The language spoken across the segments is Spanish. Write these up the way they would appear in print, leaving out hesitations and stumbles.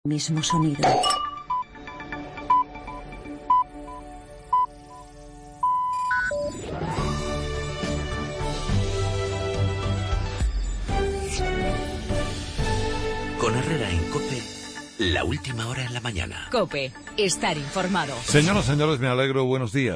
Mismo sonido. Con Herrera en COPE, la última hora en la mañana. COPE, estar informado. Señoras, señores, me alegro, buenos días.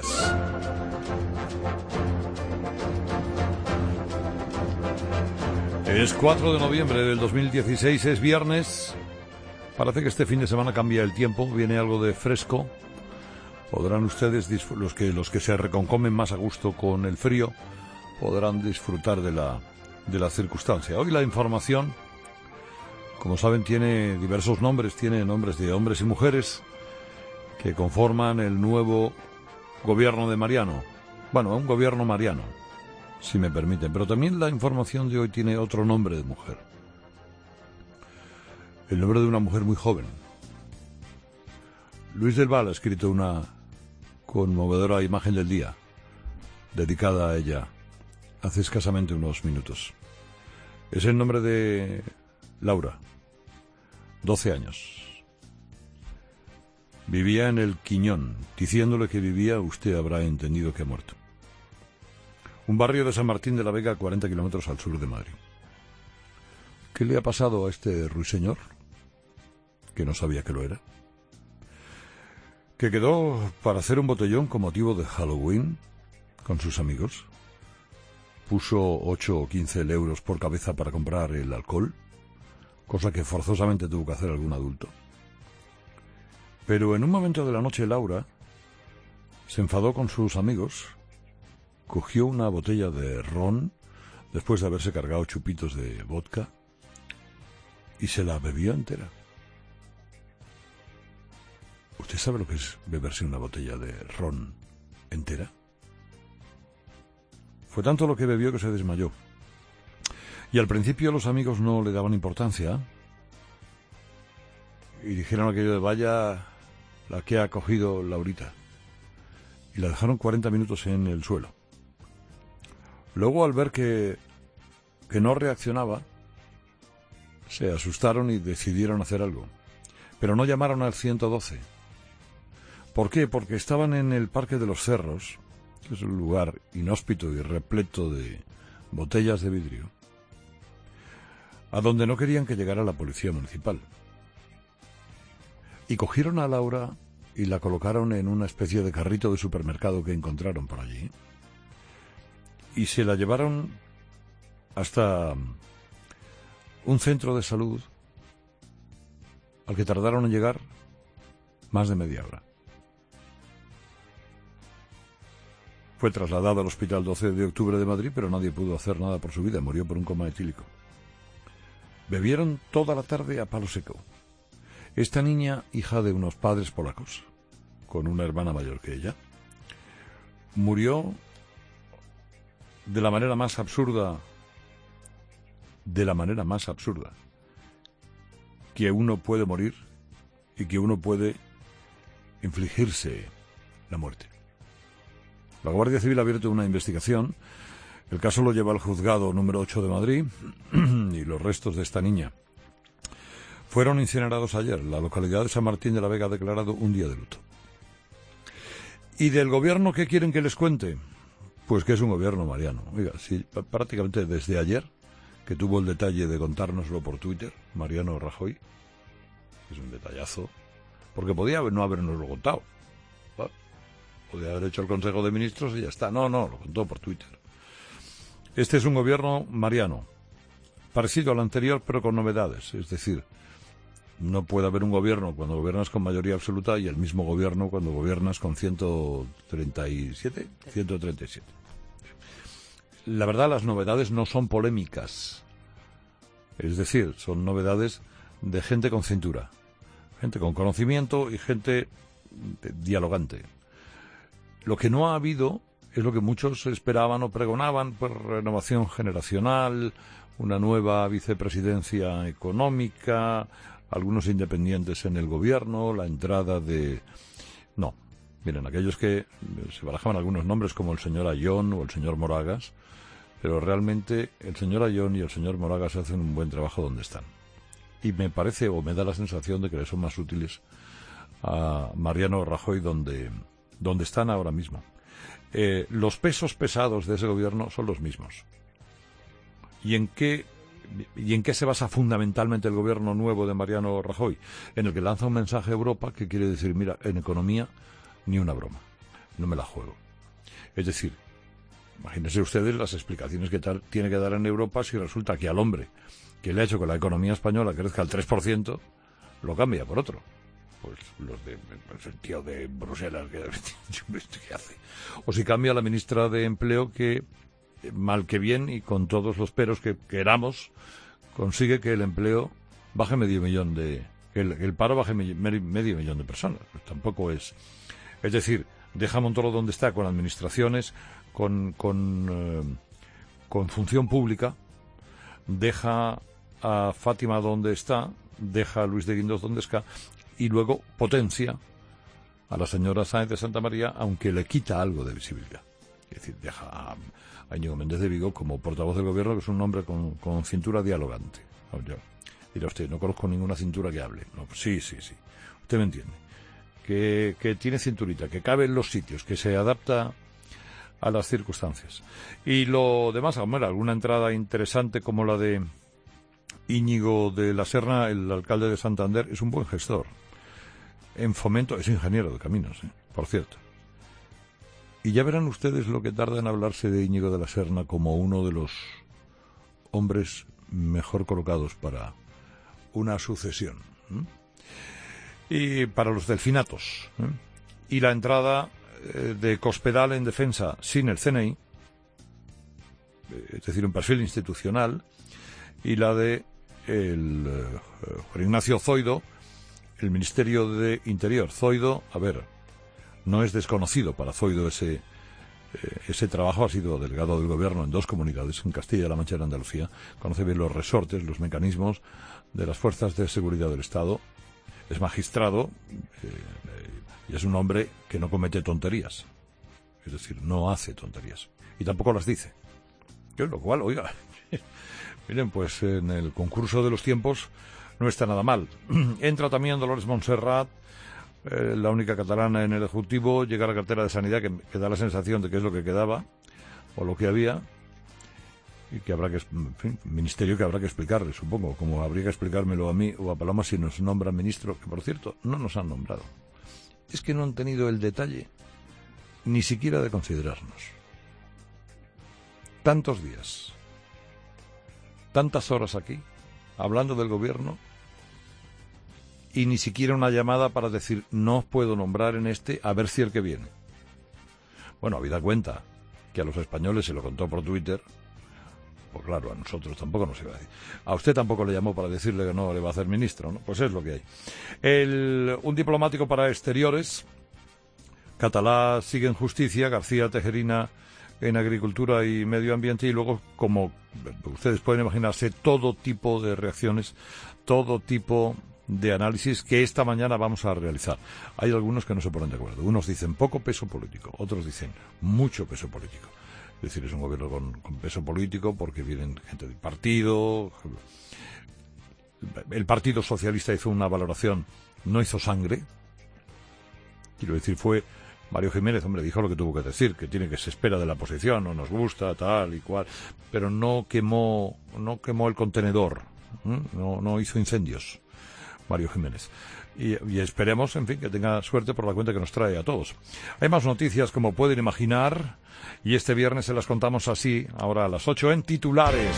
Es 4 de noviembre del 2016, es viernes. Parece que este fin de semana cambia el tiempo, viene algo de fresco. Podrán ustedes, los que se reconcomen más a gusto con el frío, podrán disfrutar de la circunstancia. Hoy la información, como saben, tiene diversos nombres, tiene nombres de hombres y mujeres que conforman el nuevo gobierno de Mariano. Bueno, un gobierno mariano, si me permiten, pero también la información de hoy tiene otro nombre de mujer. El nombre de una mujer muy joven. Luis del Val ha escrito una conmovedora imagen del día, dedicada a ella, hace escasamente unos minutos. Es el nombre de Laura, 12 años. Vivía en el Quiñón. Diciéndole que vivía, usted habrá entendido que ha muerto. Un barrio de San Martín de la Vega, a 40 kilómetros al sur de Madrid. ¿Qué le ha pasado a este ruiseñor? Que no sabía que lo era. Que quedó para hacer un botellón con motivo de Halloween con sus amigos. Puso 8 o 15 euros por cabeza para comprar el alcohol, cosa que forzosamente tuvo que hacer algún adulto. Pero en un momento de la noche Laura se enfadó con sus amigos, cogió una botella de ron, después de haberse cargado chupitos de vodka, y se la bebió entera. ¿Usted sabe lo que es beberse una botella de ron entera? Fue tanto lo que bebió que se desmayó. Y al principio los amigos no le daban importancia y dijeron aquello de vaya la que ha cogido Laurita. Y la dejaron 40 minutos en el suelo. Luego, al ver que no reaccionaba, se asustaron y decidieron hacer algo. Pero no llamaron al 112. ¿Por qué? Porque estaban en el Parque de los Cerros, que es un lugar inhóspito y repleto de botellas de vidrio, a donde no querían que llegara la policía municipal. Y cogieron a Laura y la colocaron en una especie de carrito de supermercado que encontraron por allí. Y se la llevaron hasta un centro de salud al que tardaron en llegar más de media hora. Fue trasladado al Hospital 12 de Octubre de Madrid, pero nadie pudo hacer nada por su vida, murió por un coma etílico. Bebieron toda la tarde a palo seco. Esta niña, hija de unos padres polacos, con una hermana mayor que ella, murió de la manera más absurda que uno puede morir y que uno puede infligirse la muerte. La Guardia Civil ha abierto una investigación. El caso lo lleva al juzgado número 8 de Madrid y los restos de esta niña fueron incinerados ayer. La localidad de San Martín de la Vega ha declarado un día de luto. ¿Y del gobierno qué quieren que les cuente? Pues que es un gobierno mariano. Oiga, sí, prácticamente desde ayer, que tuvo el detalle de contárnoslo por Twitter, Mariano Rajoy, es un detallazo, porque podía no habernoslo contado. ¿Va? Podía haber hecho el Consejo de Ministros y ya está. No, lo contó por Twitter. Este es un gobierno mariano, parecido al anterior, pero con novedades. Es decir, no puede haber un gobierno cuando gobiernas con mayoría absoluta y el mismo gobierno cuando gobiernas con 137. La verdad, las novedades no son polémicas. Es decir, son novedades de gente con cintura, gente con conocimiento y gente dialogante. Lo que no ha habido es lo que muchos esperaban o pregonaban, pues renovación generacional, una nueva vicepresidencia económica, algunos independientes en el gobierno, la entrada de... No, miren, aquellos que se barajaban algunos nombres como el señor Ayón o el señor Moragas, pero realmente el señor Ayón y el señor Moragas hacen un buen trabajo donde están. y me parece, o me da la sensación de que le son más útiles a Mariano Rajoy donde están ahora mismo. Los pesos pesados de ese gobierno son los mismos. ¿Y en qué se basa fundamentalmente el gobierno nuevo de Mariano Rajoy? En el que lanza un mensaje a Europa que quiere decir, mira, en economía ni una broma, no me la juego. Es decir, imagínense ustedes las explicaciones que tiene que dar en Europa si resulta que al hombre que le ha hecho que la economía española crezca al 3%, lo cambia por otro. Pues el tío de Bruselas, ¿qué hace? O si cambia a la ministra de Empleo que, mal que bien y con todos los peros que queramos, consigue que el empleo baje el paro baje medio millón de personas. Pues tampoco es... Es decir, deja a Montoro donde está, con administraciones, con función pública, deja a Fátima donde está, deja a Luis de Guindos donde está, y luego potencia a la señora Sáenz de Santa María, aunque le quita algo de visibilidad. Es decir, deja a Íñigo Méndez de Vigo como portavoz del gobierno, que es un hombre con cintura dialogante. Dirá usted, no conozco ninguna cintura que hable. No, pues sí. Usted me entiende. Que tiene cinturita, que cabe en los sitios, que se adapta a las circunstancias. Y lo demás, alguna entrada interesante como la de Íñigo de la Serna, el alcalde de Santander, es un buen gestor. En Fomento, es ingeniero de caminos, por cierto. Y ya verán ustedes lo que tarda en hablarse de Íñigo de la Serna como uno de los hombres mejor colocados para una sucesión. Y para los delfinatos. Y la entrada de Cospedal en defensa sin el CNI, es decir, un perfil institucional, y la de Juan Ignacio Zoido, el Ministerio de Interior. Zoido, no es desconocido para Zoido ese trabajo, ha sido delegado del gobierno en 2 comunidades, en Castilla-La Mancha y en Andalucía, conoce bien los resortes, los mecanismos de las fuerzas de seguridad del Estado, es magistrado y es un hombre que no comete tonterías, es decir, no hace tonterías, y tampoco las dice. Lo cual, oiga, miren, pues en el concurso de los tiempos no está nada mal. Entra también Dolores Montserrat, la única catalana en el Ejecutivo, llega a la cartera de Sanidad, que da la sensación de que es lo que quedaba, o lo que había, y que habrá que, en fin, ministerio que habrá que explicarle, supongo, como habría que explicármelo a mí o a Paloma si nos nombran ministro, que por cierto, no nos han nombrado. Es que no han tenido el detalle ni siquiera de considerarnos. Tantos días, tantas horas aquí, hablando del gobierno, y ni siquiera una llamada para decir, no os puedo nombrar en a ver si el que viene. Bueno, habida cuenta que a los españoles se lo contó por Twitter, pues claro, a nosotros tampoco nos iba a decir. A usted tampoco le llamó para decirle que no le va a hacer ministro, ¿no? Pues es lo que hay. Un diplomático para exteriores, Catalá sigue en justicia, García Tejerina en agricultura y medio ambiente, y luego, como ustedes pueden imaginarse, todo tipo de reacciones, todo tipo de análisis que esta mañana vamos a realizar. Hay algunos que no se ponen de acuerdo. Unos dicen poco peso político, otros dicen mucho peso político. Es decir, es un gobierno con peso político porque vienen gente del partido. El Partido Socialista hizo una valoración, no hizo sangre. Quiero decir, fue Mario Jiménez, dijo lo que tuvo que decir, que se espera de la oposición, no nos gusta, tal y cual, pero no quemó el contenedor, no hizo incendios Mario Jiménez. Y esperemos, en fin, que tenga suerte por la cuenta que nos trae a todos. Hay más noticias, como pueden imaginar, y este viernes se las contamos así, ahora a las 8 en titulares.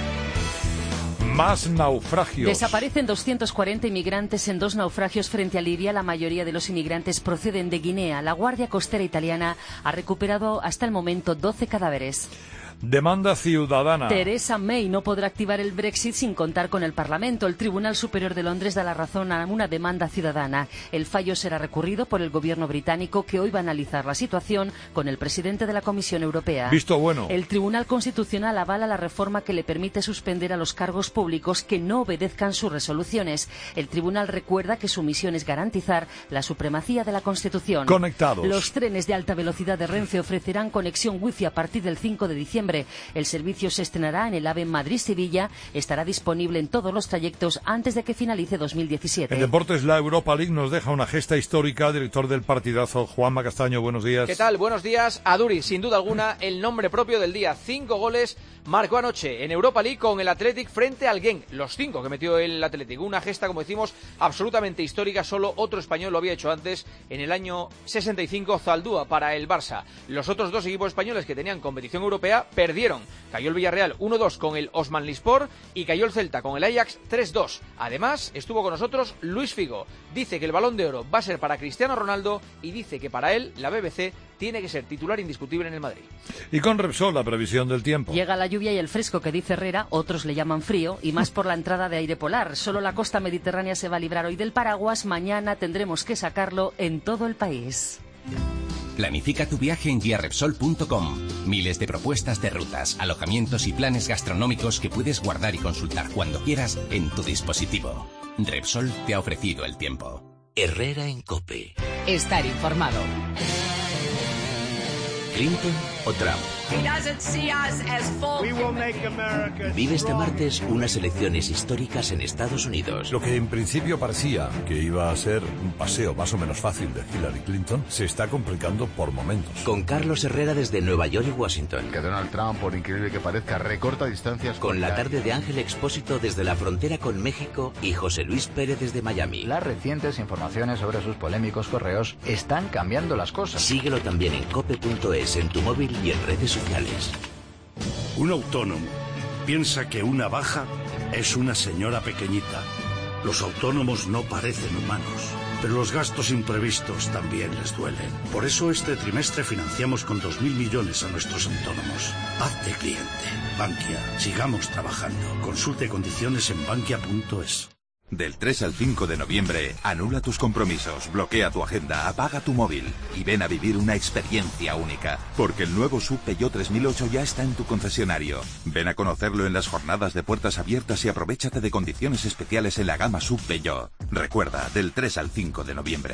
Más naufragios. Desaparecen 240 inmigrantes en 2 naufragios frente a Libia. La mayoría de los inmigrantes proceden de Guinea. La Guardia Costera italiana ha recuperado hasta el momento 12 cadáveres. Demanda ciudadana. Theresa May no podrá activar el Brexit sin contar con el Parlamento. El Tribunal Superior de Londres da la razón a una demanda ciudadana. El fallo será recurrido por el gobierno británico, que hoy va a analizar la situación con el presidente de la Comisión Europea. Visto bueno. El Tribunal Constitucional avala la reforma que le permite suspender a los cargos públicos que no obedezcan sus resoluciones. El tribunal recuerda que su misión es garantizar la supremacía de la Constitución. Conectados. Los trenes de alta velocidad de Renfe ofrecerán conexión wifi a partir del 5 de diciembre noviembre. El servicio se estrenará en el AVE Madrid-Sevilla, estará disponible en todos los trayectos antes de que finalice 2017. En deportes, la Europa League nos deja una gesta histórica. Director del partidazo, Juanma Castaño, buenos días. ¿Qué tal? Buenos días. Aduri, sin duda alguna, el nombre propio del día. 5 goles marcó anoche en Europa League con el Athletic frente al Genk. Los 5 que metió el Athletic. Una gesta, como decimos, absolutamente histórica. Solo otro español lo había hecho antes, en el año 65, Zaldúa para el Barça. Los otros dos equipos españoles que tenían competición europea perdieron. Cayó el Villarreal 1-2 con el Osmanlispor y cayó el Celta con el Ajax 3-2. Además, estuvo con nosotros Luis Figo. Dice que el Balón de Oro va a ser para Cristiano Ronaldo y dice que para él la BBC tiene que ser titular indiscutible en el Madrid. Y con Repsol, la previsión del tiempo. Llega la lluvia y el fresco que dice Herrera, otros le llaman frío, y más por la entrada de aire polar. Solo la costa mediterránea se va a librar hoy del paraguas. Mañana tendremos que sacarlo en todo el país. Planifica tu viaje en guiarepsol.com. Miles de propuestas de rutas, alojamientos y planes gastronómicos que puedes guardar y consultar cuando quieras en tu dispositivo. Repsol te ha ofrecido el tiempo. Herrera en COPE. Estar informado. ¿Clinton o Trump? Vive este martes unas elecciones históricas en Estados Unidos. Lo que en principio parecía que iba a ser un paseo más o menos fácil de Hillary Clinton se está complicando por momentos. Con Carlos Herrera desde Nueva York y Washington. Que Donald Trump, por increíble que parezca, recorta distancias. Con la tarde de Ángel Expósito desde la frontera con México y José Luis Pérez desde Miami. Las recientes informaciones sobre sus polémicos correos están cambiando las cosas. Síguelo también en cope.es, en tu móvil y en redes sociales. Un autónomo piensa que una baja es una señora pequeñita. Los autónomos no parecen humanos, pero los gastos imprevistos también les duelen. Por eso este trimestre financiamos con 2.000 millones a nuestros autónomos. Hazte cliente. Bankia. Sigamos trabajando. Consulte condiciones en bankia.es. Del 3 al 5 de noviembre, anula tus compromisos, bloquea tu agenda, apaga tu móvil y ven a vivir una experiencia única. Porque el nuevo SUV Peugeot 3008 ya está en tu concesionario. Ven a conocerlo en las jornadas de puertas abiertas y aprovéchate de condiciones especiales en la gama SUV Peugeot. Recuerda, del 3 al 5 de noviembre.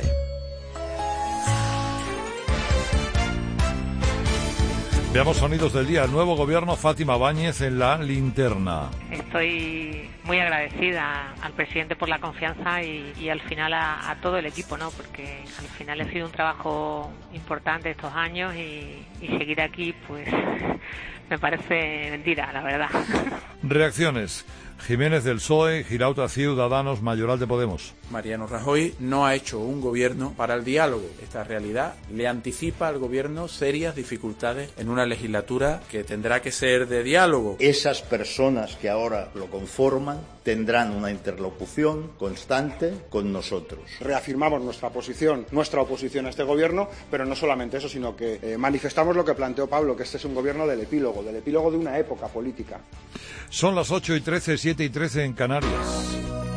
Veamos sonidos del día. El nuevo gobierno, Fátima Báñez en la linterna. Estoy muy agradecida al presidente por la confianza y al final a todo el equipo, ¿no? Porque al final ha sido un trabajo importante estos años y seguir aquí, pues me parece mentira, la verdad. Reacciones. Jiménez del PSOE, Girauta Ciudadanos, Mayoral de Podemos. Mariano Rajoy no ha hecho un gobierno para el diálogo. Esta realidad le anticipa al gobierno serias dificultades en una legislatura que tendrá que ser de diálogo. Esas personas que ahora lo conforman tendrán una interlocución constante con nosotros. Reafirmamos nuestra oposición a este gobierno, pero no solamente eso, sino que manifestamos lo que planteó Pablo, que este es un gobierno del epílogo de una época política. Son las 8:13, 7:13 en Canarias.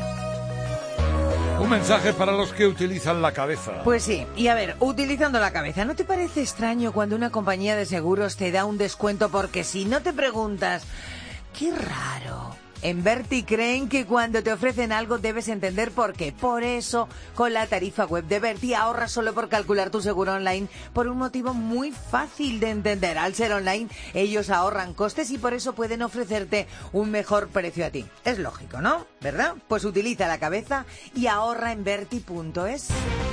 Un mensaje para los que utilizan la cabeza. Pues sí, y a ver, utilizando la cabeza, ¿no te parece extraño cuando una compañía de seguros te da un descuento porque si no te preguntas, qué raro? En Verti creen que cuando te ofrecen algo debes entender por qué. Por eso, con la tarifa web de Verti ahorras solo por calcular tu seguro online por un motivo muy fácil de entender. Al ser online, ellos ahorran costes y por eso pueden ofrecerte un mejor precio a ti. Es lógico, ¿no? ¿Verdad? Pues utiliza la cabeza y ahorra en Verti.es.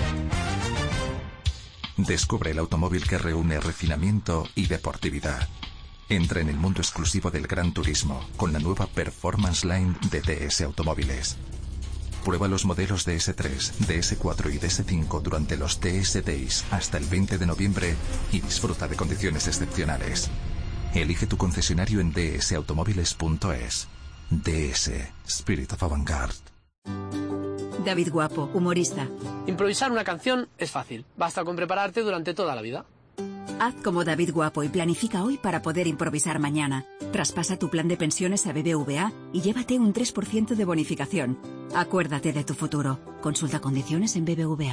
Descubre el automóvil que reúne refinamiento y deportividad. Entra en el mundo exclusivo del Gran Turismo con la nueva Performance Line de DS Automóviles. Prueba los modelos DS3, DS4 y DS5 durante los DS Days hasta el 20 de noviembre y disfruta de condiciones excepcionales. Elige tu concesionario en dsautomóviles.es. DS, Spirit of Avantgarde. David Guapo, humorista. Improvisar una canción es fácil. Basta con prepararte durante toda la vida. Haz como David Guapo y planifica hoy para poder improvisar mañana. Traspasa tu plan de pensiones a BBVA y llévate un 3% de bonificación. Acuérdate de tu futuro. Consulta condiciones en BBVA.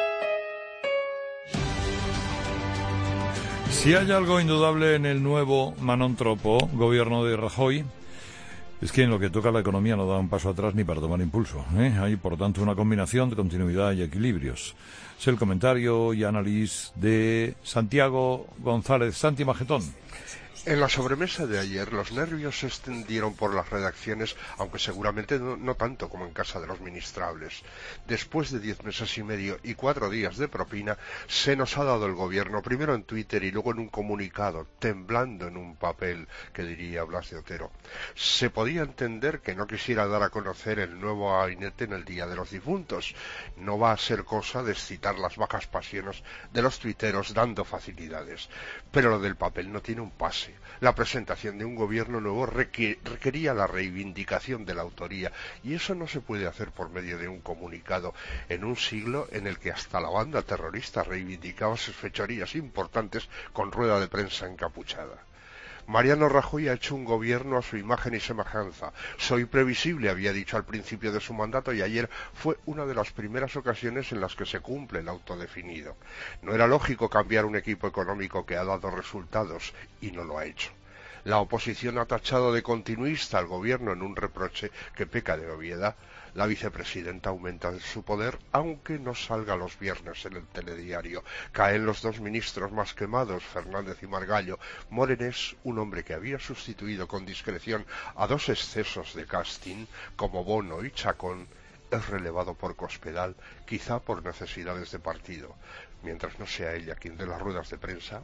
Si hay algo indudable en el nuevo Manon Tropo, gobierno de Rajoy, es que en lo que toca a la economía no da un paso atrás ni para tomar impulso. Hay, por tanto, una combinación de continuidad y equilibrios. Es el comentario y análisis de Santiago González. Santi Magetón. En la sobremesa de ayer los nervios se extendieron por las redacciones, aunque seguramente no tanto como en casa de los ministrables. Después de 10 meses y medio y 4 días de propina, se nos ha dado el gobierno, primero en Twitter y luego en un comunicado, temblando en un papel, que diría Blas de Otero. Se podía entender que no quisiera dar a conocer el nuevo gabinete en el Día de los Difuntos. No va a ser cosa de excitar las bajas pasiones de los tuiteros dando facilidades. Pero lo del papel no tiene un pase. La presentación de un gobierno nuevo requería la reivindicación de la autoría, y eso no se puede hacer por medio de un comunicado en un siglo en el que hasta la banda terrorista reivindicaba sus fechorías importantes con rueda de prensa encapuchada. Mariano Rajoy ha hecho un gobierno a su imagen y semejanza. Soy previsible, había dicho al principio de su mandato, y ayer fue una de las primeras ocasiones en las que se cumple el autodefinido. No era lógico cambiar un equipo económico que ha dado resultados, y no lo ha hecho. La oposición ha tachado de continuista al gobierno en un reproche que peca de obviedad. La vicepresidenta aumenta su poder, aunque no salga los viernes en el telediario. Caen los 2 ministros más quemados, Fernández y Margallo. Morenés, un hombre que había sustituido con discreción a 2 excesos de casting, como Bono y Chacón, es relevado por Cospedal, quizá por necesidades de partido. Mientras no sea ella quien dé las ruedas de prensa.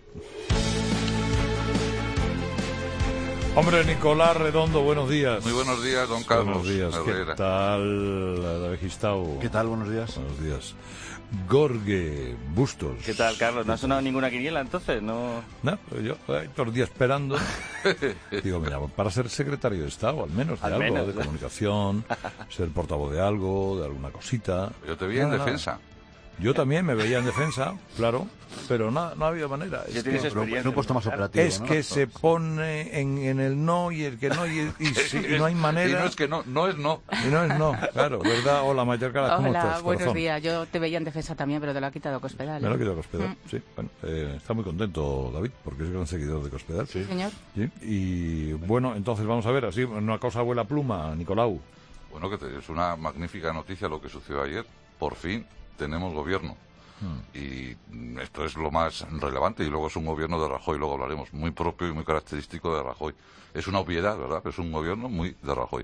Hombre, Nicolás Redondo, buenos días. Muy buenos días, don Carlos. Buenos días, Herrera. ¿qué tal, David Gistau? ¿Qué tal? Buenos días. Buenos días. Gorge Bustos. ¿Qué tal, Carlos? ¿No ha sonado ninguna quiniela entonces? No, yo todos los días esperando. Digo, mira, para ser secretario de Estado, al menos de algo, de comunicación, ser portavoz de algo, de alguna cosita. Yo te vi en defensa. Yo también me veía en defensa, claro, pero no ha habido manera. Es que, no he puesto más operativo. Es que se pone en el no y el que no, y no hay manera. Y no es que no es no. Y no es no, claro, ¿verdad? Hola, Mallorca, ¿cómo estás? Hola, buenos días. Yo te veía en defensa también, pero te lo ha quitado Cospedal. Me lo ha quitado Cospedal, sí. Bueno, está muy contento David, porque es gran seguidor de Cospedal. Sí, señor. Sí. Y bueno, entonces vamos a ver, así, una cosa abuela pluma, Nicolau. Bueno, es una magnífica noticia lo que sucedió ayer. Por fin tenemos gobierno. Y esto es lo más relevante, y luego es un gobierno de Rajoy, luego hablaremos, muy propio y muy característico de Rajoy. Es una obviedad, ¿verdad? Pero es un gobierno muy de Rajoy.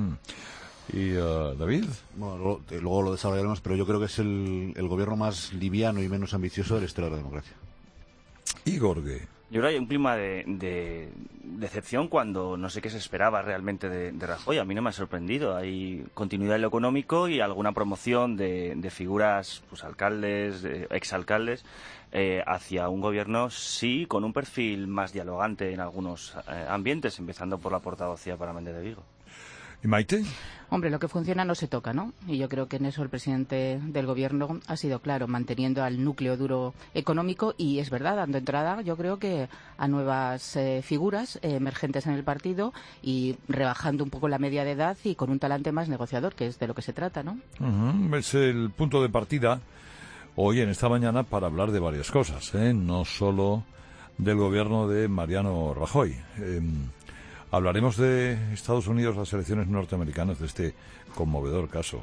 ¿Y David? Bueno, luego lo desarrollaremos, pero yo creo que es el gobierno más liviano y menos ambicioso de la historia de la democracia. ¿Y Gorge? Yo creo que hay un clima de decepción cuando no sé qué se esperaba realmente de Rajoy. A mí no me ha sorprendido. Hay continuidad en lo económico y alguna promoción de figuras, pues alcaldes, exalcaldes, hacia un gobierno, sí, con un perfil más dialogante en algunos ambientes, empezando por la portavocía para Méndez de Vigo. ¿Y Maite? Hombre, lo que funciona no se toca, ¿no? Y yo creo que en eso el presidente del gobierno ha sido claro, manteniendo al núcleo duro económico y, es verdad, dando entrada, yo creo que a nuevas figuras emergentes en el partido y rebajando un poco la media de edad y con un talante más negociador, que es de lo que se trata, ¿no? Es el punto de partida hoy, en esta mañana, para hablar de varias cosas, no solo del gobierno de Mariano Rajoy. Hablaremos de Estados Unidos, las elecciones norteamericanas, de este conmovedor caso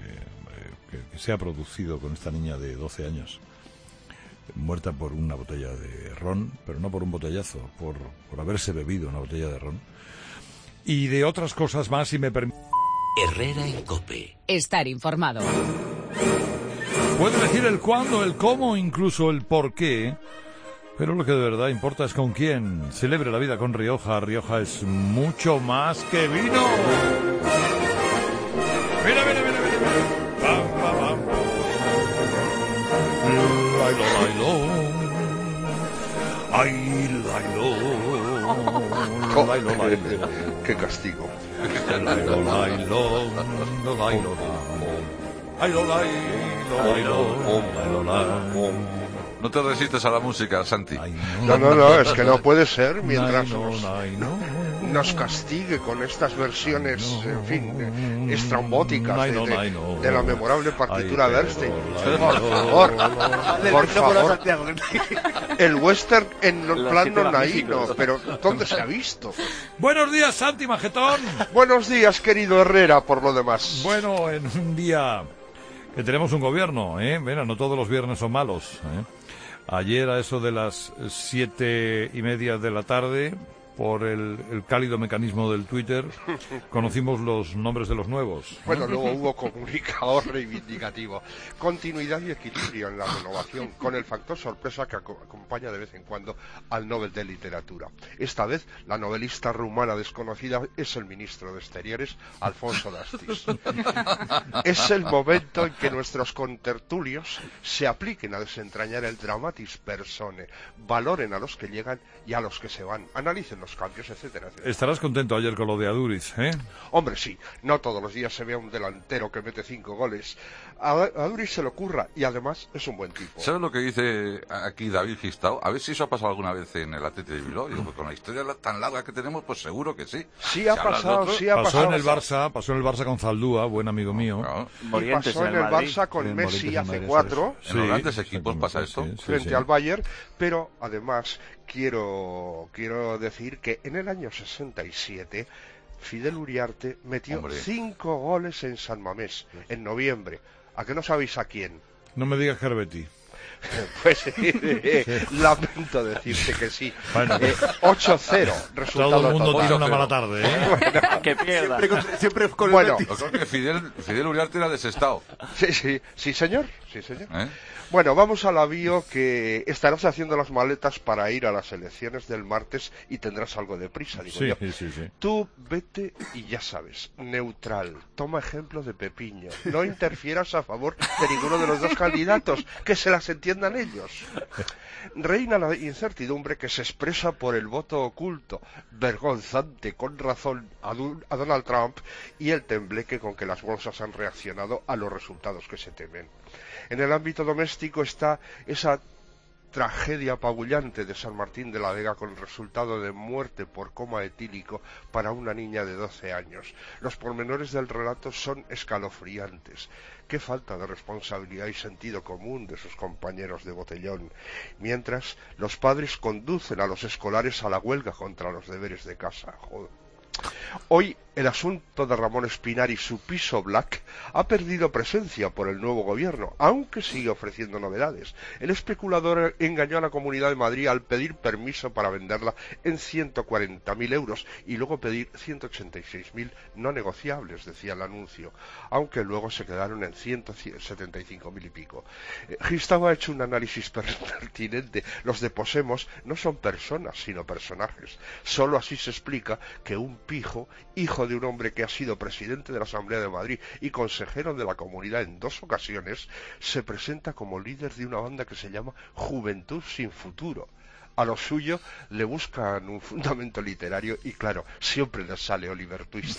que se ha producido con esta niña de 12 años, muerta por una botella de ron, pero no por un botellazo, por haberse bebido una botella de ron. Y de otras cosas más, si me permite. Herrera en COPE. Estar informado. Puede elegir el cuándo, el cómo, incluso el por qué. Pero lo que de verdad importa es con quién. Celebre la vida con Rioja. Rioja es mucho más que vino. Mira. Pam, pam, pam. Lailo. ¡Qué castigo! No te resistes a la música, Santi. No, es que no puede ser mientras nos castigue con estas versiones, en fin, estrambóticas de la memorable partitura de Bernstein. Por favor. El western en plan nonaíno, pero ¿dónde se ha visto? Buenos días, Santi Majetón. Buenos días, querido Herrera, por lo demás. Bueno, en un día que tenemos un gobierno, Mira, no todos los viernes son malos, Ayer a eso de las 7:30 de la tarde por el cálido mecanismo del Twitter, conocimos los nombres de los nuevos. Bueno, luego hubo comunicador reivindicativo. Continuidad y equilibrio en la renovación, con el factor sorpresa que acompaña de vez en cuando al Nobel de Literatura. Esta vez, la novelista rumana desconocida es el ministro de Exteriores, Alfonso Dastis. Es el momento en que nuestros contertulios se apliquen a desentrañar el dramatis personae, valoren a los que llegan y a los que se van, analicen los cambios, etcétera, etcétera. Estarás contento ayer con lo de Aduriz, ¿eh? Hombre, sí, no todos los días se ve a un delantero que mete 5 goles. A Aduriz se le ocurra y además es un buen tipo. ¿Sabes lo que dice aquí David Gistao? A ver si eso ha pasado alguna vez en el Atlético de Bilbao. Digo, pues con la historia tan larga que tenemos, pues seguro que sí. Sí ha pasado, sí ha pasado. Pasó en el pasado. Barça con Zaldúa, buen amigo mío. Claro. Y pasó en el Barça con Messi hace 4. En los grandes equipos pasa esto. Frente al Bayern, pero además quiero decir que en el año 67 Fidel Uriarte metió 5 goles en San Mamés en noviembre. ¿A qué no sabéis a quién? No me digas Gerbetti. Pues lamento decirte que sí. Bueno, 8-0 resultado. Todo el mundo total. tira una mala tarde, ¿eh? Bueno, que pierda. Siempre con el bueno, Betis. Yo creo que Fidel Uriarte era desestado. Sí, señor. Bueno, vamos a la bio, que estarás haciendo las maletas para ir a las elecciones del martes y tendrás algo de prisa, digo yo. Sí. Tú vete y ya sabes, neutral, toma ejemplo de Pepiño, no interfieras a favor de ninguno de los dos candidatos, que se las entiendan ellos. Reina la incertidumbre que se expresa por el voto oculto, vergonzante con razón a Donald Trump, y el tembleque con que las bolsas han reaccionado a los resultados que se temen. En el ámbito doméstico está esa tragedia apabullante de San Martín de la Vega con el resultado de muerte por coma etílico para una niña de 12 años. Los pormenores del relato son escalofriantes. Qué falta de responsabilidad y sentido común de sus compañeros de botellón. Mientras, los padres conducen a los escolares a la huelga contra los deberes de casa. Joder. Hoy el asunto de Ramón Espinar y su piso Black ha perdido presencia por el nuevo gobierno, aunque sigue ofreciendo novedades. El especulador engañó a la Comunidad de Madrid al pedir permiso para venderla en 140.000 euros y luego pedir 186.000 no negociables, decía el anuncio, aunque luego se quedaron en 175.000 y pico. Gistavo ha hecho un análisis pertinente. Los de Posemos no son personas, sino personajes. Solo así se explica que un pijo, hijo de un hombre que ha sido presidente de la Asamblea de Madrid y consejero de la Comunidad en 2 ocasiones, se presenta como líder de una banda que se llama Juventud Sin Futuro. A lo suyo le buscan un fundamento literario y, claro, siempre les sale Oliver Twist.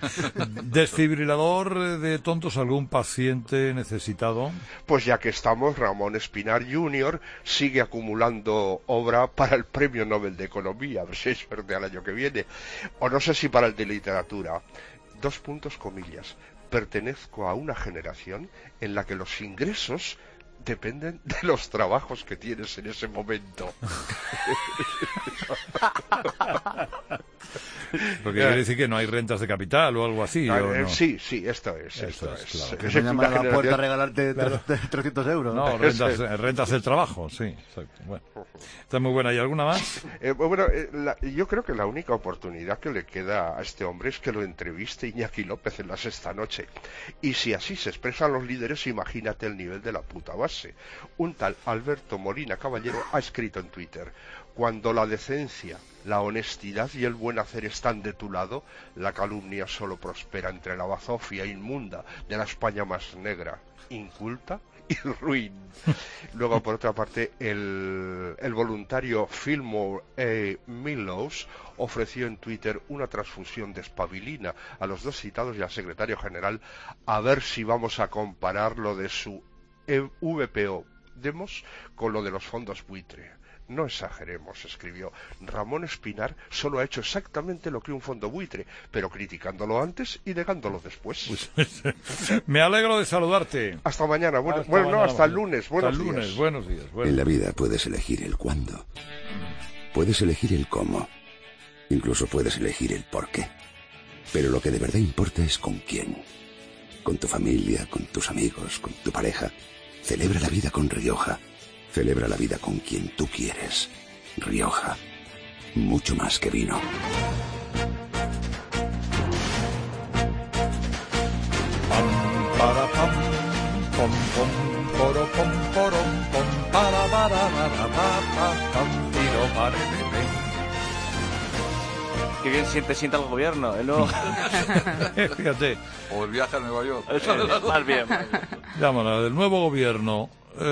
¿Desfibrilador de tontos algún paciente necesitado? Pues ya que estamos, Ramón Espinar Jr. sigue acumulando obra para el Premio Nobel de Economía, a ver si hay suerte al año que viene, o no sé si para el de Literatura. 2 puntos comillas. Pertenezco a una generación en la que los ingresos dependen de los trabajos que tienes en ese momento. Porque quiere decir que no hay rentas de capital o algo así. ¿o no? Sí, esto es. Claro. Que se llaman a la puerta a regalarte 300 euros. No, rentas del trabajo, sí. Exacto. Bueno, está muy buena. ¿Y alguna más? Yo creo que la única oportunidad que le queda a este hombre es que lo entreviste Iñaki López en La Sexta Noche. Y si así se expresan los líderes, imagínate el nivel de la puta base. Un tal Alberto Molina Caballero ha escrito en Twitter: cuando la decencia, la honestidad y el buen hacer están de tu lado, la calumnia solo prospera entre la bazofia inmunda de la España más negra, inculta y ruin. Luego, por otra parte, el voluntario Fillmore Millows ofreció en Twitter una transfusión de espabilina a los 2 citados y al secretario general, a ver si vamos a comparar lo de su VPO Demos con lo de los fondos buitre. No exageremos, escribió. Ramón Espinar solo ha hecho exactamente lo que un fondo buitre, pero criticándolo antes y negándolo después. Me alegro de saludarte. Hasta mañana. Hasta el lunes. Buenos días. En la vida puedes elegir el cuándo. Puedes elegir el cómo. Incluso puedes elegir el por qué. Pero lo que de verdad importa es con quién. Con tu familia, con tus amigos, con tu pareja. Celebra la vida con Rioja. Celebra la vida con quien tú quieres. Rioja. mucho más que vino. Qué bien sienta el gobierno, ¿no? Fíjate. O el viaje a Nueva York. Más bien. Llámala, del nuevo gobierno.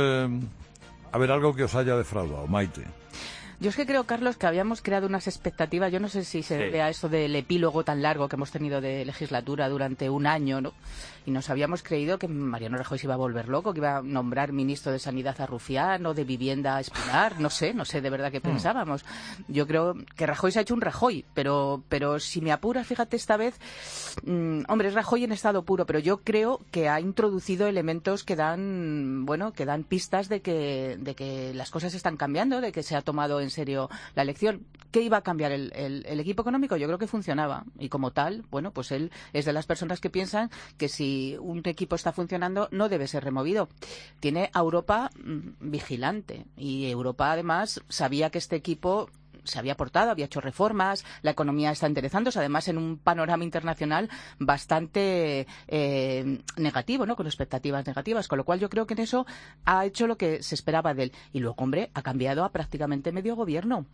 A ver, algo que os haya defraudado, Maite. Yo es que creo, Carlos, que habíamos creado unas expectativas. Yo no sé si se vea eso del epílogo tan largo que hemos tenido de legislatura durante un año, ¿no? Y nos habíamos creído que Mariano Rajoy se iba a volver loco, que iba a nombrar ministro de Sanidad a Rufián o de Vivienda a Espinar. No sé de verdad qué pensábamos. Yo creo que Rajoy se ha hecho un Rajoy, pero si me apuras, fíjate esta vez, hombre, es Rajoy en estado puro, pero yo creo que ha introducido elementos que dan pistas de que las cosas están cambiando, de que se ha tomado en serio la elección. ¿Qué iba a cambiar el equipo económico? Yo creo que funcionaba, y como tal, bueno, pues él es de las personas que piensan que si un equipo está funcionando no debe ser removido. Tiene a Europa vigilante, y Europa además sabía que este equipo se había aportado, había hecho reformas, la economía está enderezándose, además en un panorama internacional bastante negativo, ¿no? Con expectativas negativas, con lo cual yo creo que en eso ha hecho lo que se esperaba de él. Y luego, hombre, ha cambiado a prácticamente medio gobierno.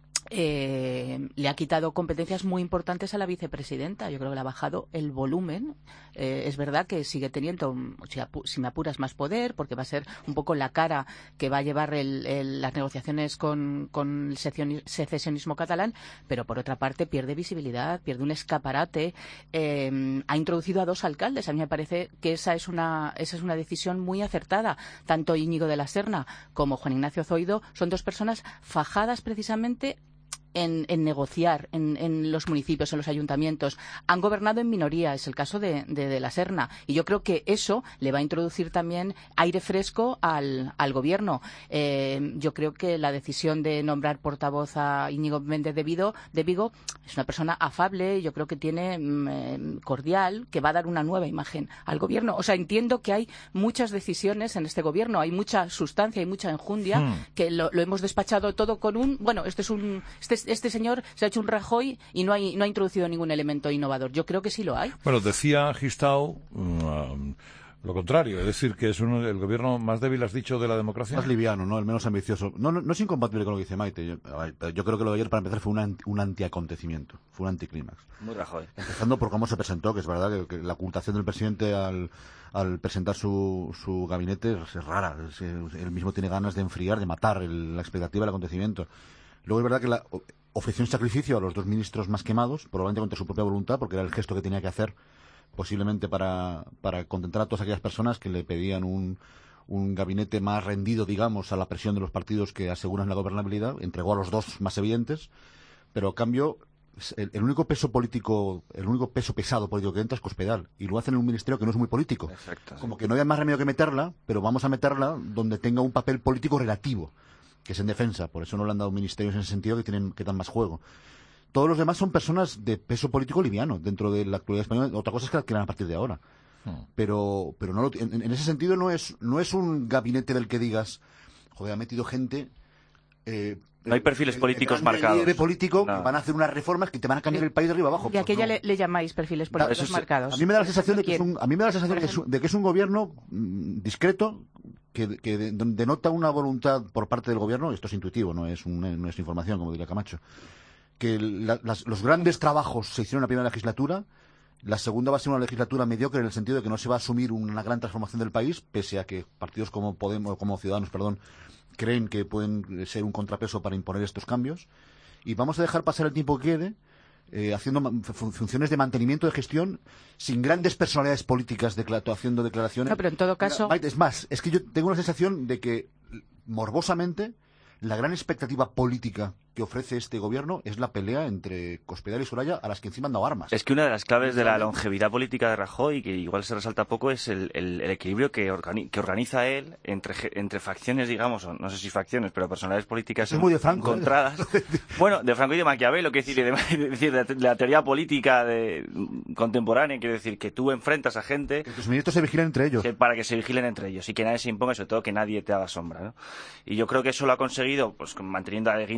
Le ha quitado competencias muy importantes a la vicepresidenta. Yo creo que le ha bajado el volumen. Es verdad que sigue teniendo, si me apuras, más poder, porque va a ser un poco la cara que va a llevar las negociaciones con el secesionismo catalán, pero por otra parte pierde visibilidad, pierde un escaparate. Ha introducido a 2 alcaldes. A mí me parece que esa es una decisión muy acertada. Tanto Íñigo de la Serna como Juan Ignacio Zoido son 2 personas fajadas precisamente en negociar en los municipios, en los ayuntamientos. Han gobernado en minoría, es el caso de la Serna, y yo creo que eso le va a introducir también aire fresco al gobierno. Yo creo que la decisión de nombrar portavoz a Íñigo Méndez de Vigo es una persona afable, yo creo que tiene cordial, que va a dar una nueva imagen al gobierno. O sea, entiendo que hay muchas decisiones en este gobierno, hay mucha sustancia y mucha enjundia, que lo hemos despachado todo con este señor se ha hecho un Rajoy y no ha introducido ningún elemento innovador. Yo creo que sí lo hay. Bueno, decía Gistau lo contrario, es decir, que es el gobierno más débil, has dicho, de la democracia. Más liviano, ¿no? El menos ambicioso. No es incompatible con lo que dice Maite. Yo creo que lo de ayer, para empezar, fue un antiacontecimiento, fue un anticlímax. Muy Rajoy. Empezando por cómo se presentó, que es verdad que la ocultación del presidente al presentar su gabinete es rara. Él mismo tiene ganas de enfriar, de matar la expectativa del acontecimiento. Luego es verdad que ofreció un sacrificio a los 2 ministros más quemados, probablemente contra su propia voluntad, porque era el gesto que tenía que hacer, posiblemente para contentar a todas aquellas personas que le pedían un gabinete más rendido, digamos, a la presión de los partidos que aseguran la gobernabilidad. Entregó a los 2 más evidentes, pero a cambio el único peso pesado político que entra es Cospedal, y lo hacen en un ministerio que no es muy político. Exacto, sí. Como que no hay más remedio que meterla, pero vamos a meterla donde tenga un papel político relativo, que es en defensa. Por eso no le han dado ministerios en ese sentido que dan más juego. Todos los demás son personas de peso político liviano dentro de la actualidad española. Otra cosa es que la adquieran a partir de ahora. Pero no en ese sentido no es un gabinete del que digas, joder, ha metido gente. No hay perfiles políticos marcados. Político, que van a hacer unas reformas que te van a cambiar el país de arriba abajo. ¿Y a qué ya le llamáis perfiles políticos marcados? A mí me da la sensación de que es un gobierno discreto, que denota una voluntad por parte del gobierno. Esto es intuitivo, no es información, como diría Camacho. Que los grandes trabajos se hicieron en la primera legislatura. La segunda va a ser una legislatura mediocre, en el sentido de que no se va a asumir una gran transformación del país, pese a que partidos como Ciudadanos, creen que pueden ser un contrapeso para imponer estos cambios. Y vamos a dejar pasar el tiempo que quede, haciendo funciones de mantenimiento de gestión, sin grandes personalidades políticas haciendo declaraciones. No, pero en todo caso... Es más, es que yo tengo una sensación de que, morbosamente, la gran expectativa política que ofrece este gobierno es la pelea entre Cospedal y Soraya, a las que encima han dado armas. Es que una de las claves de la longevidad política de Rajoy, que igual se resalta poco, es el equilibrio que organiza él entre facciones, digamos, o no sé si facciones, pero personalidades políticas muy de Franco, encontradas. Bueno, de Franco y de Maquiavelo, que decir, de la teoría política contemporánea, quiero decir, que tú enfrentas a gente... Que tus ministros se vigilen entre ellos. Para que se vigilen entre ellos y que nadie se imponga, sobre todo que nadie te haga sombra, ¿no? Y yo creo que eso lo ha conseguido, pues manteniendo a Guindos y a Montoro,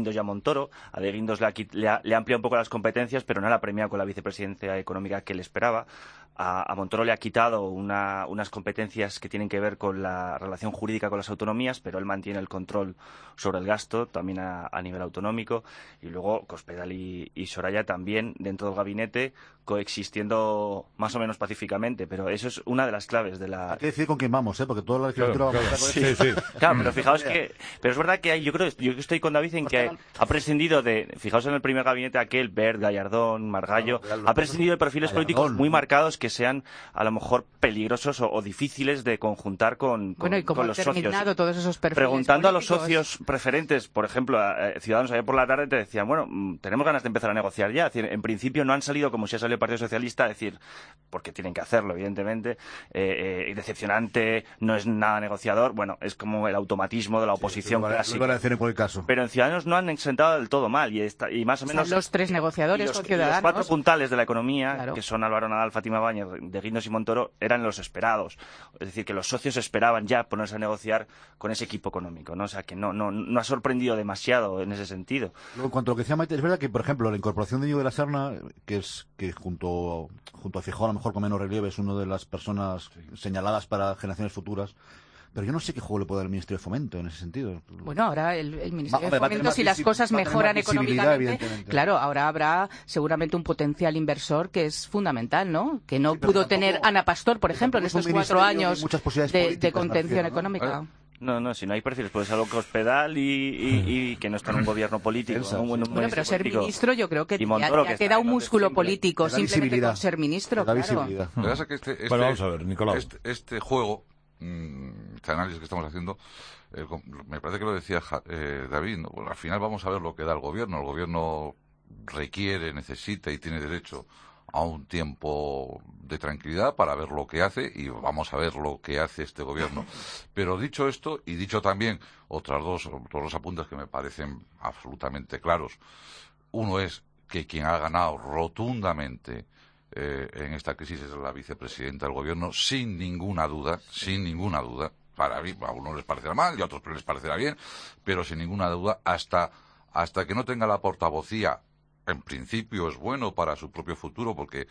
Montoro. A De Guindos le ha ampliado un poco las competencias, pero no la ha premiado con la vicepresidencia económica que le esperaba. A Montoro le ha quitado unas competencias que tienen que ver con la relación jurídica con las autonomías, pero él mantiene el control sobre el gasto, también a nivel autonómico. Y luego Cospedal y Soraya también dentro del gabinete, coexistiendo más o menos pacíficamente, pero eso es una de las claves de la... Hay que decir con quién vamos, porque toda la legislatura vamos a sí. Claro, pero fijaos que... Pero es verdad que yo estoy con David en que ha prescindido de... Fijaos en el primer gabinete aquel, Bert, Gallardón, Margallo, ha prescindido de perfiles políticos muy marcados que sean a lo mejor peligrosos o difíciles de conjuntar con los socios. Todos esos perfiles preguntando políticos? A los socios preferentes, por ejemplo, a Ciudadanos ayer por la tarde te decían, bueno, tenemos ganas de empezar a negociar ya. Es decir, en principio no han salido como si ha salido el Partido Socialista, a decir, porque tienen que hacerlo, evidentemente, decepcionante, no es nada negociador. Bueno, es como el automatismo de la oposición clásica. Lo van a decir en cualquier caso. Pero en Ciudadanos no han sentado del todo mal y más o menos... Son los tres negociadores con Ciudadanos. Los 4 puntales de la economía, que son Álvaro Nadal, Fátima Báñez, De Guindos y Montoro, eran los esperados. Es decir, que los socios esperaban ya ponerse a negociar con ese equipo económico, ¿no? O sea, que no ha sorprendido demasiado en ese sentido. Luego, en cuanto a lo que decía Maite, es verdad que, por ejemplo, la incorporación de Íñigo de la Serna, que junto a Feijóo, a lo mejor con menos relieve, es una de las personas señaladas para generaciones futuras. Pero yo no sé qué juego le puede dar el Ministerio de Fomento en ese sentido. Bueno, ahora el Ministerio de Fomento, si las cosas mejoran económicamente, claro, ahora habrá seguramente un potencial inversor que es fundamental, ¿no? Que no pudo tener Ana Pastor, por ejemplo, en estos 4 años de contención económica. No, si no hay perfiles, puede ser algo Cospedal y que no está en un gobierno político. Bueno, pero ser ministro yo creo que ya queda un músculo político simplemente con ser ministro, claro. Vamos a ver, Nicolau. Este juego, este análisis que estamos haciendo, me parece que lo decía David, ¿no? Bueno, al final vamos a ver lo que da el gobierno. El gobierno requiere, necesita y tiene derecho a un tiempo de tranquilidad para ver lo que hace, y vamos a ver lo que hace este gobierno. Pero dicho esto, y dicho también otros dos apuntes que me parecen absolutamente claros. Uno es que quien ha ganado rotundamente en esta crisis es la vicepresidenta del gobierno, sin ninguna duda. Para mí, a unos les parecerá mal y a otros les parecerá bien, pero sin ninguna duda, hasta que no tenga la portavocía, en principio es bueno para su propio futuro, porque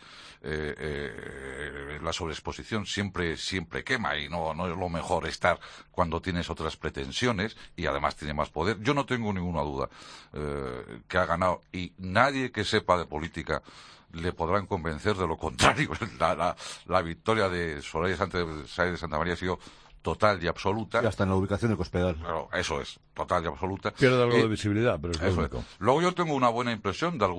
la sobreexposición siempre quema, y no es lo mejor estar cuando tienes otras pretensiones y además tiene más poder. Yo no tengo ninguna duda que ha ganado, y nadie que sepa de política le podrán convencer de lo contrario. La victoria de Soraya Sáenz de Santa María ha sido total y absoluta. Y hasta en la ubicación de Cospedal. Claro, eso es, total y absoluta. Pierde algo de visibilidad, pero es lo único. Luego yo tengo una buena impresión de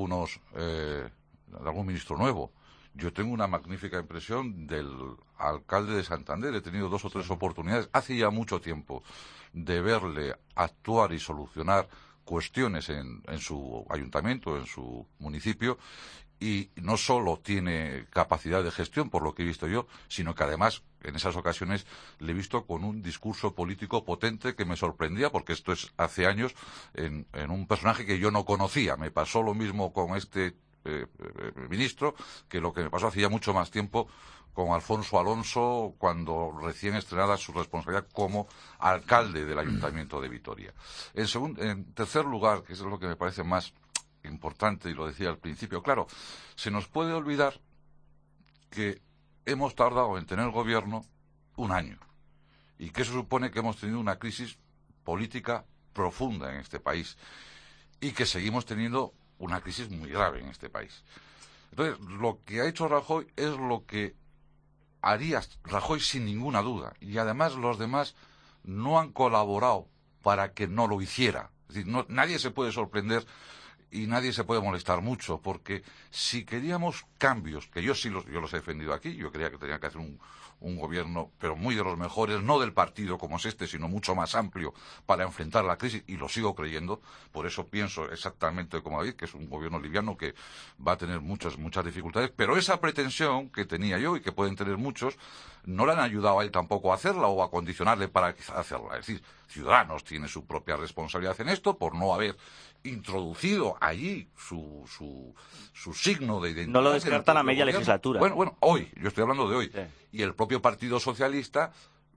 algún ministro nuevo. Yo tengo una magnífica impresión del alcalde de Santander. He tenido 2 o 3 oportunidades, hace ya mucho tiempo, de verle actuar y solucionar cuestiones en su ayuntamiento, en su municipio. Y no solo tiene capacidad de gestión, por lo que he visto yo, sino que además, en esas ocasiones, le he visto con un discurso político potente que me sorprendía, porque esto es hace años, en un personaje que yo no conocía. Me pasó lo mismo con este ministro, que lo que me pasó hace ya mucho más tiempo con Alfonso Alonso, cuando recién estrenada su responsabilidad como alcalde del Ayuntamiento de Vitoria. En tercer lugar, que es lo que me parece más importante, y lo decía al principio, claro, se nos puede olvidar que hemos tardado en tener gobierno 1 año, y que eso supone que hemos tenido una crisis política profunda en este país, y que seguimos teniendo una crisis muy grave en este país. Entonces, lo que ha hecho Rajoy es lo que haría Rajoy sin ninguna duda, y además los demás no han colaborado para que no lo hiciera. Es decir, nadie se puede sorprender y nadie se puede molestar mucho, porque si queríamos cambios, que yo los he defendido aquí, yo creía que tenía que hacer un gobierno, pero muy de los mejores, no del partido como es este, sino mucho más amplio para enfrentar la crisis, y lo sigo creyendo. Por eso pienso exactamente como David, que es un gobierno liviano que va a tener muchas dificultades, pero esa pretensión que tenía yo y que pueden tener muchos, no le han ayudado a él tampoco a hacerla o a condicionarle para hacerla. Es decir, Ciudadanos tiene su propia responsabilidad en esto por no haber introducido allí su signo de identidad. No lo descartan a media legislatura. Bueno, hoy, yo estoy hablando de hoy. Sí. Y el propio Partido Socialista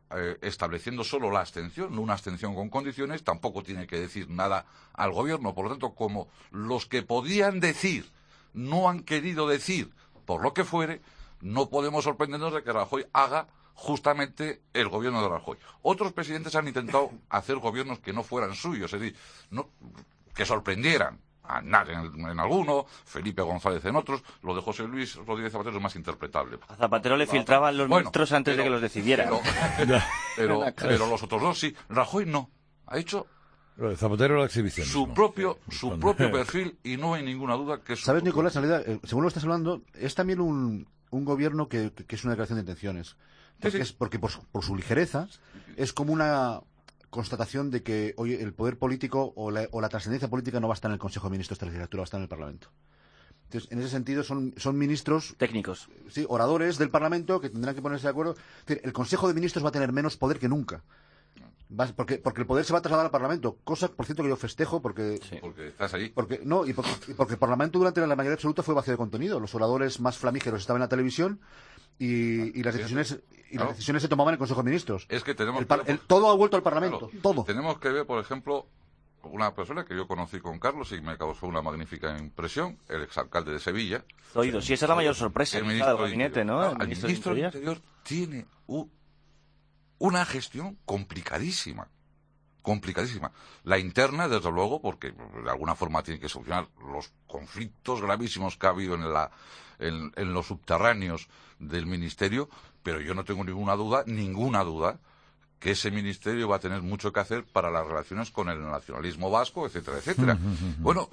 estableciendo solo la abstención, no una abstención con condiciones, tampoco tiene que decir nada al gobierno. Por lo tanto, como los que podían decir no han querido decir, por lo que fuere, no podemos sorprendernos de que Rajoy haga justamente el gobierno de Rajoy. Otros presidentes han intentado hacer gobiernos que no fueran suyos, es decir, que sorprendieran. Aznar en alguno, Felipe González en otros, lo de José Luis Rodríguez Zapatero es más interpretable. A Zapatero le filtraban los ministros antes de que los decidiera. Pero los otros dos sí. Rajoy no. Ha hecho Zapatero la exhibición. Su propio perfil, y no hay ninguna duda que es... ¿Sabes, Nicolás? En realidad, según lo estás hablando, es también un gobierno que es una declaración de intenciones. Porque por su ligereza es como una constatación de que hoy el poder político o la trascendencia política no va a estar en el Consejo de Ministros de esta legislatura, va a estar en el Parlamento. Entonces, en ese sentido, son ministros... técnicos. Sí, oradores del Parlamento que tendrán que ponerse de acuerdo. Es decir, el Consejo de Ministros va a tener menos poder que nunca. Porque el poder se va a trasladar al Parlamento, cosa, por cierto, que yo festejo porque... Sí, porque estás ahí. Porque el Parlamento durante la mayoría absoluta fue vacío de contenido. Los oradores más flamígeros estaban en la televisión y las decisiones... las decisiones se tomaban en el Consejo de Ministros. Es que tenemos todo ha vuelto al Parlamento, claro, todo. Tenemos que ver, por ejemplo, una persona que yo conocí con Carlos y me causó una magnífica impresión, el exalcalde de Sevilla. Zoido, sí, esa es la mayor sorpresa del gabinete, ¿no? El ministro del Interior tiene una gestión complicadísima. La interna, desde luego, porque de alguna forma tiene que solucionar los conflictos gravísimos que ha habido en los subterráneos del ministerio, pero yo no tengo ninguna duda, que ese ministerio va a tener mucho que hacer para las relaciones con el nacionalismo vasco, etcétera, etcétera. Bueno,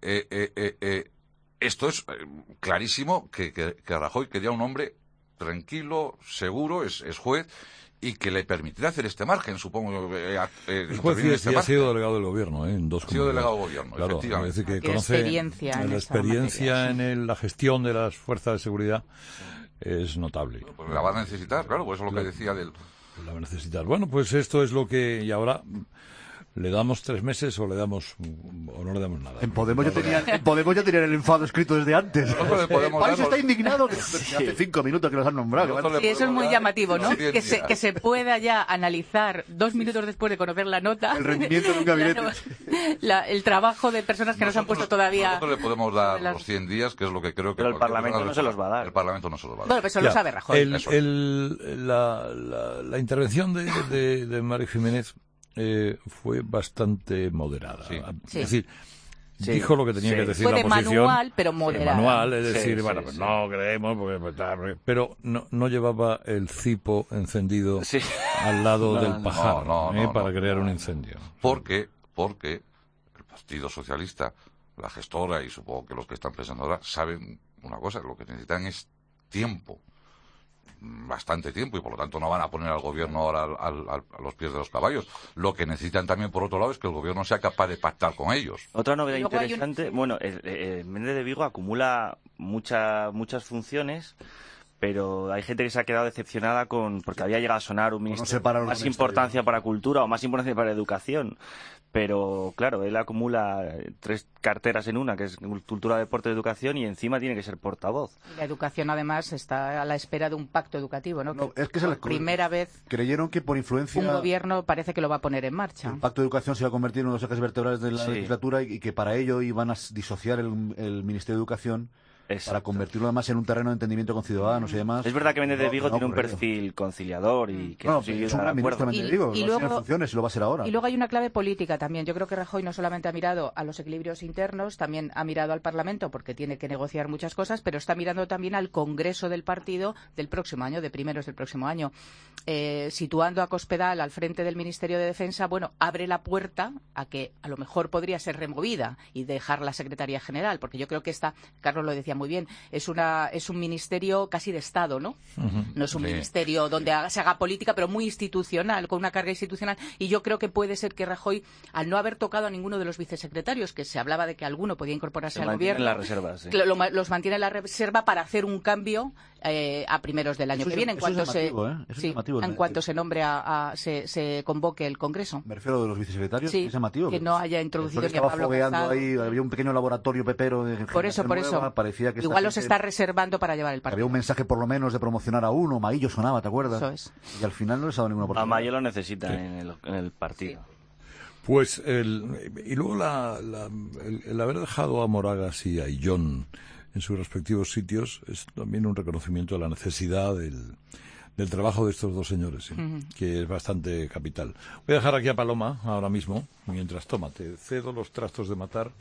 esto es clarísimo que Rajoy quería un hombre tranquilo, seguro, es juez, y que le permitirá hacer este margen, supongo. El juez ha sido delegado del gobierno, en dos comunidades. Ha sido delegado del gobierno, claro, efectivamente. Es decir, que conoce la experiencia en la gestión de las fuerzas de seguridad es notable. Pues la va a necesitar, claro, pues eso es lo que decía del... La va a necesitar. Bueno, pues esto es lo que... Y ahora... ¿Le damos 3 meses o no le damos nada? En Podemos ya tenían el enfado escrito desde antes. El país está indignado. Sí. Hace 5 minutos que los han nombrado. Sí, eso es muy llamativo, ¿no? Que se pueda ya analizar 2 minutos después de conocer la nota. El rendimiento de un gabinete. El trabajo de personas que no se han puesto todavía... Nosotros le podemos dar los 100 días, que es lo que creo que... Pero el Parlamento no se los va a dar. El Parlamento no se los va a dar. Bueno, pues eso lo sabe Rajoy. La intervención de María Jiménez fue bastante moderada. Sí. Es decir, dijo lo que tenía que decir fue la oposición. Fue de manual, pero moderada. Manual, es decir, pues no creemos, pero no llevaba el cipo encendido al lado del pajar para crear un incendio. Porque el Partido Socialista, la gestora y supongo que los que están pensando ahora saben una cosa, lo que necesitan es tiempo. Bastante tiempo, y por lo tanto no van a poner al gobierno ahora a los pies de los caballos. Lo que necesitan también, por otro lado, es que el gobierno sea capaz de pactar con ellos. Otra novedad interesante, bueno, Méndez de Vigo acumula muchas funciones, pero hay gente que se ha quedado decepcionada porque había llegado a sonar un ministro más importancia para cultura o más importancia para educación. Pero, claro, él acumula 3 carteras en una, que es cultura, deporte y educación, y encima tiene que ser portavoz. La educación, además, está a la espera de un pacto educativo, ¿no? Es que por primera vez creyeron que por influencia... un gobierno parece que lo va a poner en marcha. El pacto de educación se va a convertir en uno de los ejes vertebrales de la legislatura y que para ello iban a disociar el Ministerio de Educación. Exacto. Para convertirlo además en un terreno de entendimiento con ciudadanos y demás. Es verdad que Méndez de Vigo tiene un perfil conciliador y que es un gran ministro Méndez de Vigo, tiene funciones y lo va a ser ahora. Y luego hay una clave política también. Yo creo que Rajoy no solamente ha mirado a los equilibrios internos, también ha mirado al Parlamento porque tiene que negociar muchas cosas, pero está mirando también al Congreso del partido del próximo año, de primeros del próximo año. Situando a Cospedal al frente del Ministerio de Defensa, bueno, abre la puerta a que a lo mejor podría ser removida y dejar la Secretaría General, porque yo creo que Carlos lo decía muy bien, es un ministerio casi de Estado, ¿no? No es un ministerio donde se haga política, pero muy institucional, con una carga institucional. Y yo creo que puede ser que Rajoy, al no haber tocado a ninguno de los vicesecretarios, que se hablaba de que alguno podía incorporarse al gobierno, los mantiene en la reserva para hacer un cambio a primeros del año que viene, en cuanto se nombre se convoque el Congreso. Me refiero de los vicesecretarios, es llamativo. Que no haya introducido ni a Pablo Casado. Ahí, había un pequeño laboratorio pepero. Por eso. Parecía decía que igual los está reservando para llevar el partido. Había un mensaje por lo menos de promocionar a uno, Maillo sonaba, ¿te acuerdas? Eso es. Y al final no les ha dado ninguna oportunidad. A Maillo lo necesita en el partido. Pues y luego el haber dejado a Moragas y a Illón en sus respectivos sitios es también un reconocimiento de la necesidad del trabajo de estos dos señores, ¿sí? Que es bastante capital. Voy a dejar aquí a Paloma ahora mismo, mientras te cedo los trastos de matar.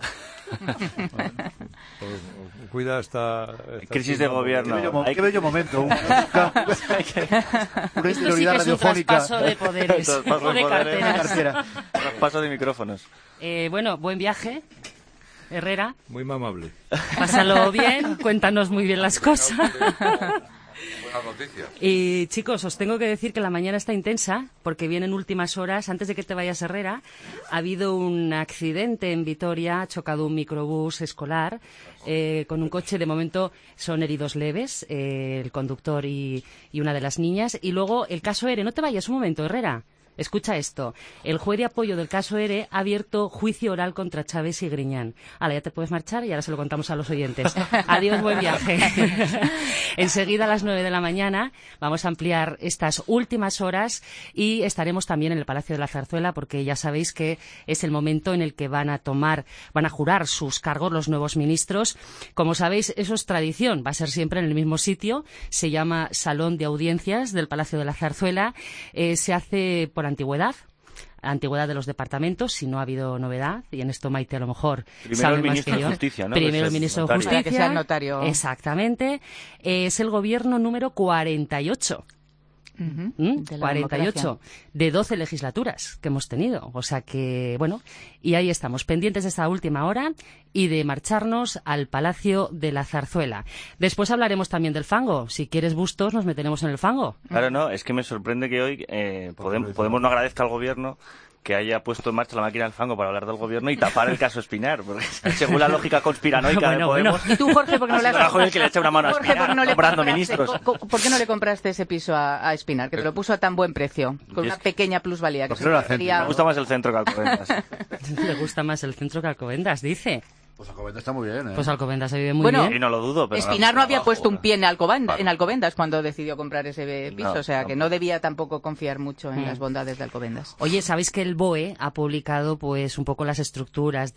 Cuida esta crisis de gobierno. Qué bello momento. Una interioridad radiofónica. Traspaso de poderes. Traspaso de carteras. Traspaso de micrófonos. Bueno, buen viaje, Herrera. Muy mamable. Pásalo bien, cuéntanos muy bien las cosas. Buenas noticias. Y chicos, os tengo que decir que la mañana está intensa porque vienen últimas horas. Antes de que te vayas, Herrera, ha habido un accidente en Vitoria, ha chocado un microbús escolar con un coche. De momento son heridos leves, el conductor y una de las niñas. Y luego el caso ERE. No te vayas un momento, Herrera. Escucha esto. El juez de apoyo del caso ERE ha abierto juicio oral contra Chávez y Griñán. Ahora ya te puedes marchar y ahora se lo contamos a los oyentes. Adiós, buen viaje. Enseguida a las 9 de la mañana vamos a ampliar estas últimas horas y estaremos también en el Palacio de la Zarzuela porque ya sabéis que es el momento en el que van a jurar sus cargos los nuevos ministros. Como sabéis, eso es tradición. Va a ser siempre en el mismo sitio. Se llama Salón de Audiencias del Palacio de la Zarzuela. Se hace por antigüedad de los departamentos, si no ha habido novedad, y en esto Maite a lo mejor primero el ministro de Justicia, ¿no? Primero el ministro de Justicia, que sea el notario. Exactamente. Es el gobierno número 48. 48 de 12 legislaturas que hemos tenido. O sea que, bueno, y ahí estamos, pendientes de esta última hora y de marcharnos al Palacio de la Zarzuela. Después hablaremos también del fango. Si quieres bustos, nos meteremos en el fango. Claro, no, es que me sorprende que hoy Podemos no agradezca al gobierno que haya puesto en marcha la máquina del fango para hablar del gobierno y tapar el caso Espinar, porque según la lógica conspiranoica de Podemos... ¿Y tú, Jorge, por qué no le has... que le echa una mano a Espinar, comprando ministros? ¿Por qué no le compraste ese piso a Espinar, que te lo puso a tan buen precio, con una pequeña plusvalía? Me gusta más el centro que Alcobendas. Le gusta más el centro que Alcobendas, dice. Pues Alcobendas está muy bien, ¿eh? Pues Alcobendas se vive muy bien. Y no lo dudo, pero... Espinar no había puesto un pie en Alcobendas cuando decidió comprar ese piso, o sea que no debía tampoco confiar mucho en las bondades de Alcobendas. Oye, ¿sabéis que el BOE ha publicado pues un poco las estructuras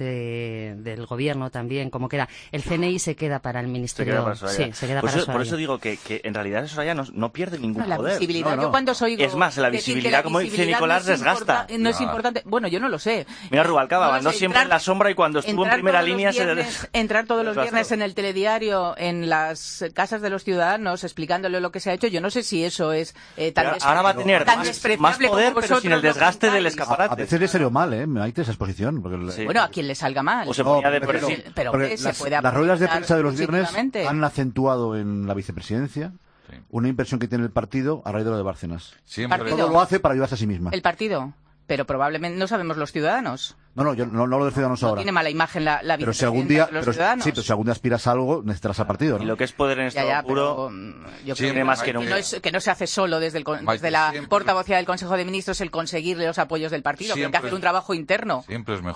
del gobierno también, como queda? El CNI se queda para el Ministerio... Se queda para Soraya. Por eso digo que en realidad Soraya no pierde ningún poder. La visibilidad, yo cuando soy... Es más, la visibilidad, como dice Nicolás, desgasta. No es importante. Bueno, yo no lo sé. Mira, Rubalcaba mandó siempre en la sombra y cuando estuvo en primera línea entrar todos los viernes en el telediario, en las casas de los ciudadanos, explicándole lo que se ha hecho. Yo no sé si eso es tan ahora va a tener más poder, pero sin el desgaste del escaparate. A veces le salió mal, Maite, esa exposición. Porque bueno, a quien le salga mal. O se ponía de perfil. Pero se puede las ruedas de prensa de los viernes han acentuado en la vicepresidencia una inversión que tiene el partido a raíz de lo de Bárcenas. Todo lo hace para ayudarse a sí misma. ¿El partido? Pero probablemente no sabemos los ciudadanos. No, yo no lo de Ciudadanos ahora. No tiene mala imagen la pero si algún día, pero si algún día aspiras a algo, necesitarás al partido, ¿no? Y lo que es poder en estado puro, yo creo más que nunca. Que no se hace solo desde la portavocía del Consejo de Ministros el conseguirle los apoyos del partido, que hay que hacer un trabajo interno. Siempre es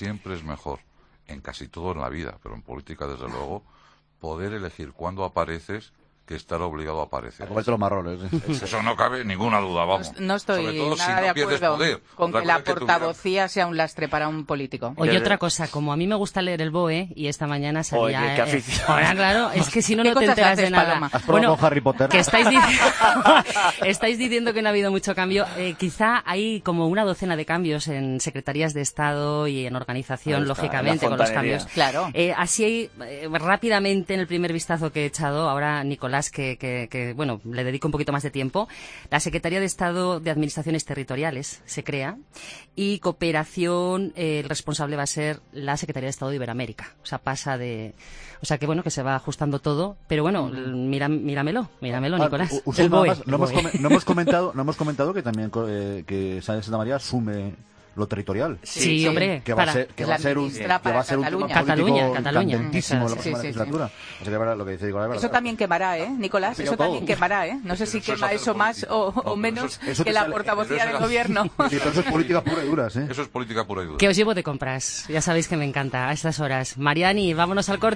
mejor, en casi todo en la vida, pero en política desde luego, poder elegir cuándo apareces que estar obligado a aparecer. A comerte los marrones. Eso no cabe ninguna duda, vamos. No estoy sobre todo nada de acuerdo con que la portavocía sea un lastre para un político. Oye, otra cosa, como a mí me gusta leer el BOE, y esta mañana salía... Oye, qué afición. Claro, es que si no te enteras de nada. ¿Has probado con Harry Potter? Que estáis diciendo que no ha habido mucho cambio. Quizá hay como una docena de cambios en secretarías de Estado y en organización, lógicamente, con los cambios. Claro. Así, rápidamente, en el primer vistazo que he echado, ahora Nicolás, que bueno, le dedico un poquito más de tiempo. La Secretaría de Estado de Administraciones Territoriales se crea y cooperación, el responsable va a ser la Secretaría de Estado de Iberoamérica. O sea, o sea que bueno, que se va ajustando todo, pero bueno, míramelo, Nicolás. No hemos comentado que también que Sáenz de Santa María asume lo territorial. Sí, hombre. Que va a ser un tema político candentísimo en la próxima legislatura. Lo que dice Nicolás, eso también quemará, Nicolás? Eso también quemará, No sé si quema eso más o menos que la portavocía del gobierno. Eso es política pura y dura, Eso es política pura y dura. Que os llevo de compras. Ya sabéis que me encanta a estas horas. Mariani, vámonos al corte.